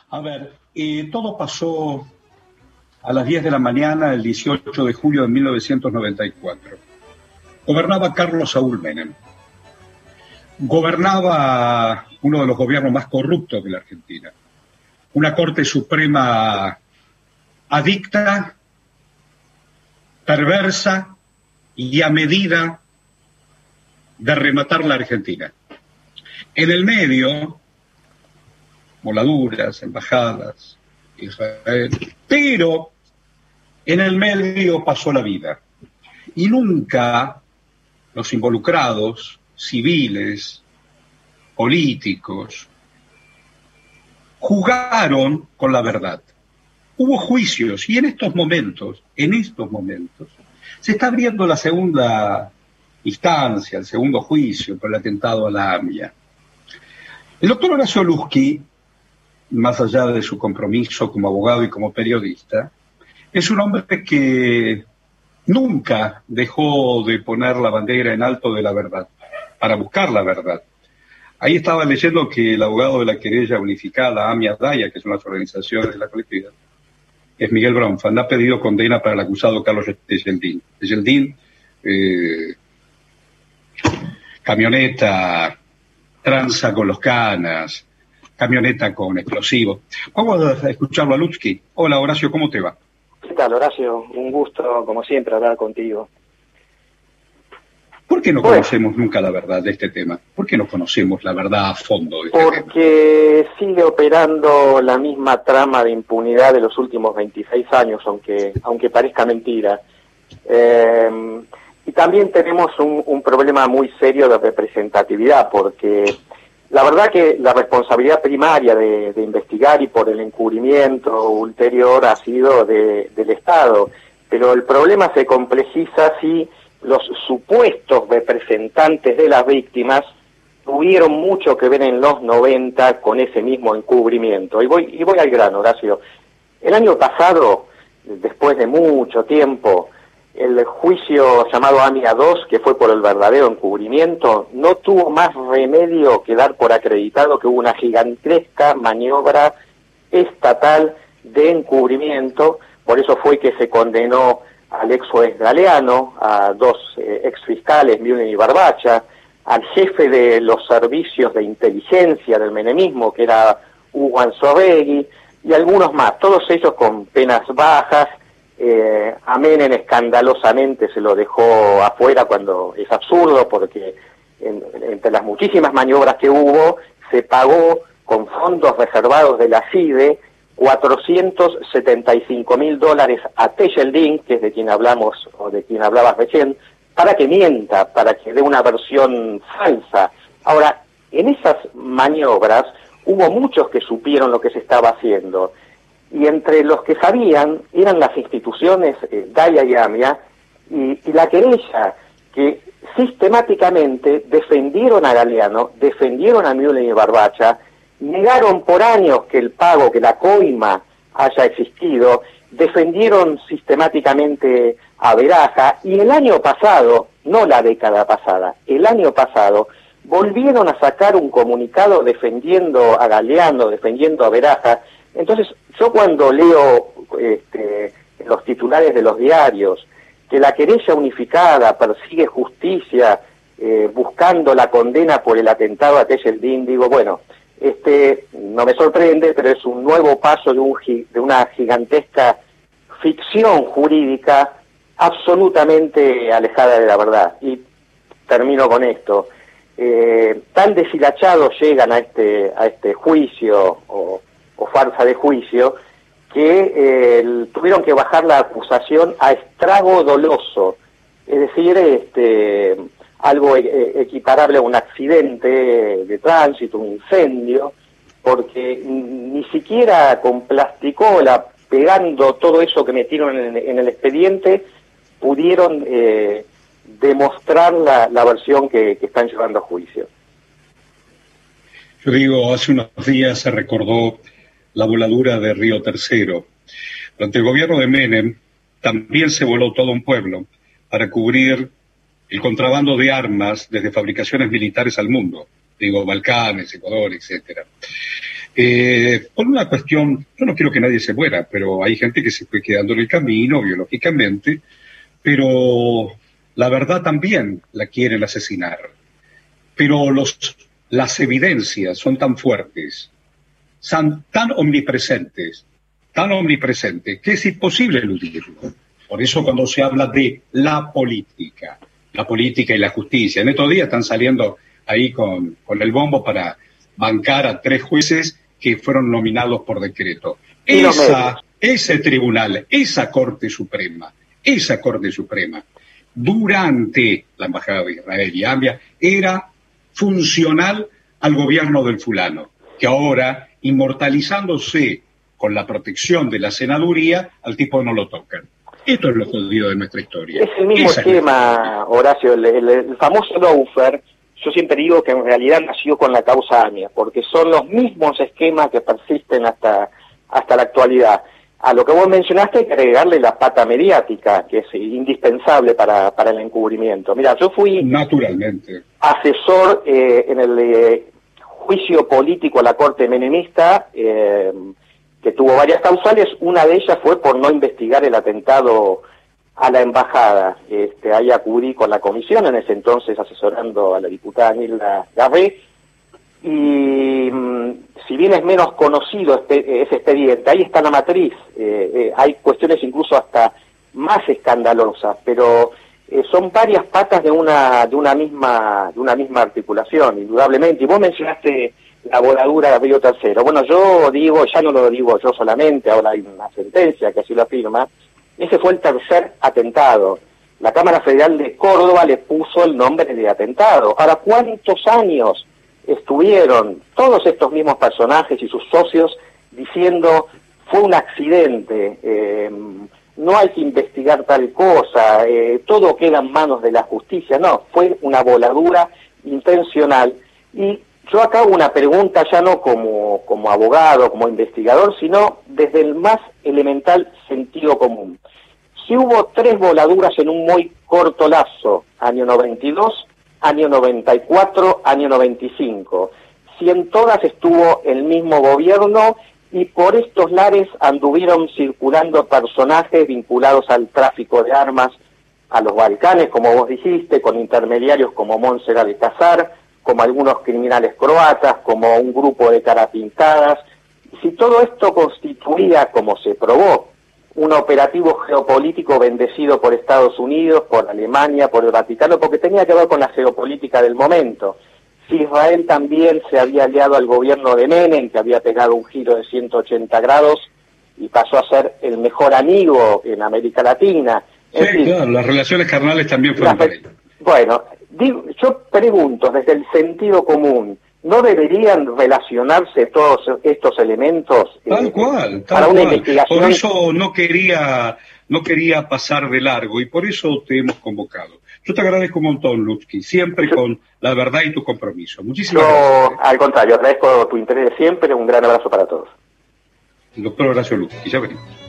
A ver, todo pasó a las 10 de la mañana el 18 de julio de 1994. Gobernaba Carlos Saúl Menem. Gobernaba uno de los gobiernos más corruptos de la Argentina. Una Corte Suprema adicta, perversa y a medida de rematar la Argentina. En el medio, voladuras, embajadas, Israel, pero en el medio pasó la vida. Y nunca los involucrados, civiles, políticos, jugaron con la verdad. Hubo juicios y en estos momentos, se está abriendo la segunda instancia, el segundo juicio por el atentado a la AMIA. El doctor Horacio Luzchi, más allá de su compromiso como abogado y como periodista, es un hombre que nunca dejó de poner la bandera en alto de la verdad, para buscar la verdad. Ahí estaba leyendo que el abogado de la querella unificada, AMIA Daya, que son las organizaciones de la colectividad, es Miguel Bronfman, ha pedido condena para el acusado Carlos Tejeldín. Tejeldín, camioneta, tranza con los canas, camioneta con explosivos. Vamos a escucharlo a Luzchi. Hola Horacio, ¿cómo te va? ¿Qué tal, Horacio? Un gusto, como siempre, hablar contigo. ¿Por qué no conocemos nunca la verdad de este tema? ¿Por qué no conocemos la verdad a fondo de este tema? Porque sigue operando la misma trama de impunidad de los últimos 26 años, aunque parezca mentira. Y también tenemos un problema muy serio de representatividad, porque la verdad que la responsabilidad primaria de investigar y por el encubrimiento ulterior ha sido del Estado, pero el problema se complejiza si los supuestos representantes de las víctimas tuvieron mucho que ver en los 90 con ese mismo encubrimiento. Y voy al grano, Horacio. El año pasado, después de mucho tiempo, el juicio llamado AMIA 2, que fue por el verdadero encubrimiento, no tuvo más remedio que dar por acreditado que hubo una gigantesca maniobra estatal de encubrimiento. Por eso fue que se condenó al ex juez Galeano, a dos ex fiscales, Müller y Barbacha, al jefe de los servicios de inteligencia del menemismo, que era Hugo Anzoregui, y algunos más, todos ellos con penas bajas. A Menem escandalosamente se lo dejó afuera cuando es absurdo, porque entre las muchísimas maniobras que hubo, se pagó con fondos reservados de la CIDE $475.000 a Tejeldín, que es de quien hablamos o de quien hablabas recién, para que mienta, para que dé una versión falsa. Ahora, en esas maniobras hubo muchos que supieron lo que se estaba haciendo, y entre los que sabían eran las instituciones Daya y AMIA, y la querella, que sistemáticamente defendieron a Galeano, defendieron a Müller y Barbacha, negaron por años que el pago, que la coima haya existido, defendieron sistemáticamente a Veraja, y el año pasado, no la década pasada, el año pasado, volvieron a sacar un comunicado defendiendo a Galeano, defendiendo a Veraja. Entonces, yo cuando leo los titulares de los diarios, que la querella unificada persigue justicia, buscando la condena por el atentado a Tejeldín, digo, bueno, no me sorprende, pero es un nuevo paso de una gigantesca ficción jurídica absolutamente alejada de la verdad. Y termino con esto. Tan deshilachados llegan a este juicio o farsa de juicio, que tuvieron que bajar la acusación a estrago doloso, es decir, algo equiparable a un accidente de tránsito, un incendio, porque ni siquiera con plasticola, pegando todo eso que metieron en el expediente, pudieron demostrar la versión que están llevando a juicio. Yo digo, hace unos días se recordó la voladura de Río Tercero. Durante el gobierno de Menem también se voló todo un pueblo para cubrir el contrabando de armas desde fabricaciones militares al mundo, digo, Balcanes, Ecuador, etcétera. por una cuestión, yo no quiero que nadie se muera, pero hay gente que se fue quedando en el camino biológicamente, pero la verdad también la quieren asesinar. Pero las evidencias son tan fuertes, son tan omnipresentes, que es imposible eludirlo. Por eso cuando se habla de la política y la justicia, en estos días están saliendo ahí con el bombo para bancar a 3 jueces que fueron nominados por decreto. Ese tribunal, esa Corte Suprema, durante la Embajada de Israel y AMIA, era funcional al gobierno del fulano, que ahora, inmortalizándose con la protección de la senaduría, al tipo no lo tocan. Esto es lo jodido de nuestra historia. Es el mismo esquema, Horacio, el famoso lawfare. Yo siempre digo que en realidad nació con la causa AMIA, porque son los mismos esquemas que persisten hasta la actualidad. A lo que vos mencionaste hay que agregarle la pata mediática, que es indispensable para el encubrimiento. Mira, yo fui naturalmente asesor en el juicio político a la Corte Menemista, que tuvo varias causales. Una de ellas fue por no investigar el atentado a la embajada. Ahí acudí con la comisión, en ese entonces asesorando a la diputada Nilda Garré, y si bien es menos conocido ese expediente, ahí está la matriz. Hay cuestiones incluso hasta más escandalosas, pero son varias patas de una misma articulación, indudablemente. Y vos mencionaste la voladura de Río Tercero. Bueno, yo digo, ya no lo digo yo solamente, ahora hay una sentencia que así lo afirma. Ese fue el tercer atentado. La Cámara Federal de Córdoba le puso el nombre de atentado. Ahora, ¿cuántos años estuvieron todos estos mismos personajes y sus socios diciendo fue un accidente, no hay que investigar tal cosa, todo queda en manos de la justicia? No, fue una voladura intencional. Y yo acá hago una pregunta ya no como abogado, como investigador, sino desde el más elemental sentido común. Si hubo 3 voladuras en un muy corto lapso, año 92, año 94, año 95, si en todas estuvo el mismo gobierno y por estos lares anduvieron circulando personajes vinculados al tráfico de armas a los Balcanes, como vos dijiste, con intermediarios como Montserrat de Casar, como algunos criminales croatas, como un grupo de carapintadas, si todo esto constituía, como se probó, un operativo geopolítico bendecido por Estados Unidos, por Alemania, por el Vaticano, porque tenía que ver con la geopolítica del momento. Si Israel también se había aliado al gobierno de Menem, que había pegado un giro de 180 grados y pasó a ser el mejor amigo en América Latina. Sí, claro, las relaciones carnales también fueron para ello. Bueno, yo pregunto desde el sentido común, ¿no deberían relacionarse todos estos elementos tal cual, para una investigación? Por eso no quería pasar de largo y por eso te hemos convocado. Yo te agradezco un montón, Lutfi, siempre con la verdad y tu compromiso. Muchísimas gracias. Al contrario, agradezco tu interés de siempre. Un gran abrazo para todos. El doctor Horacio Lutfi, ya venimos.